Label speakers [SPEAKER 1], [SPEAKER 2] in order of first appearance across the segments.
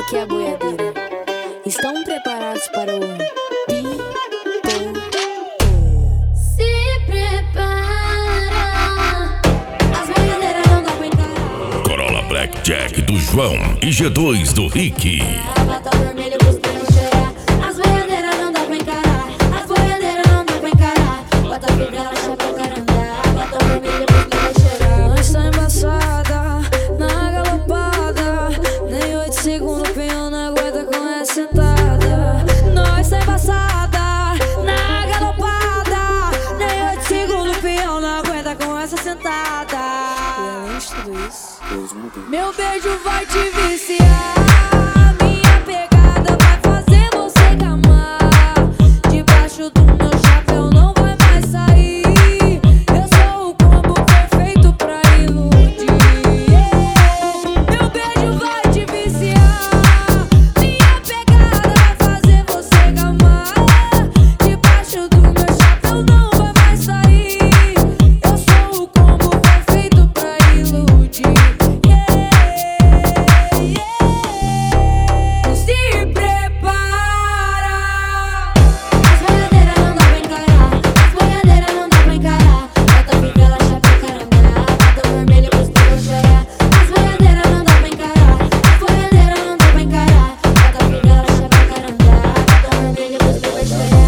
[SPEAKER 1] aqui é a boiadeira. Estão preparados para o Se prepara, as boiadeiras não dá pra encarar.
[SPEAKER 2] Corolla Blackjack do João e G2 do Rick.
[SPEAKER 1] Bota vermelho pros peitos cheirar. As boiadeiras não dá pra encarar. As boiadeiras não dá pra encarar. Bota fivela, chapéu, carandá. Bota vermelho pros peitos cheirar. Nós tá embaçada, na galopada. Nem 8 segundos o peão não aguenta com essa sentada. Nós tá embaçada, na galopada. Nem 8 segundos o peão não aguenta com essa sentada. E além de tudo isso, meu beijo vai te viciar. Minha pegada vai fazer você gamar. Debaixo do meu chapéu não vai mais sair. Eu sou o combo perfeito pra iludir. Meu beijo vai te viciar. Minha pegada vai fazer você gamar. Debaixo do meu chapéu não vai mais sair. Eu sou o combo perfeito pra iludir. Se prepara, as boiadeiras não dá pra encarar. As boiadeiras não dá pra encarar. Bota fivela, chapéu, carandá. Bota vermelho pros peitos cheirar. As boiadeiras não dá pra encarar. As boiadeiras não dá pra encarar. Bota fivela, chapéu, carandá. Bota vermelho pros peitos cheirar.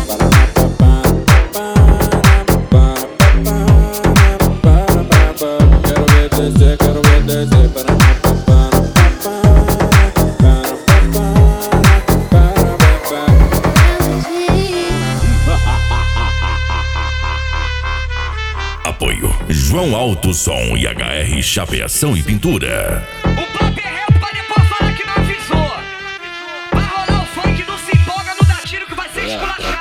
[SPEAKER 3] Quero ver descer para
[SPEAKER 2] Apoio João Alto Som e HR Chapeação e Pintura.
[SPEAKER 4] O pop é real pra depois falar que não avisou. Vai rolar o funk do Se Empolga, não dá tiro que vai ser esculachado.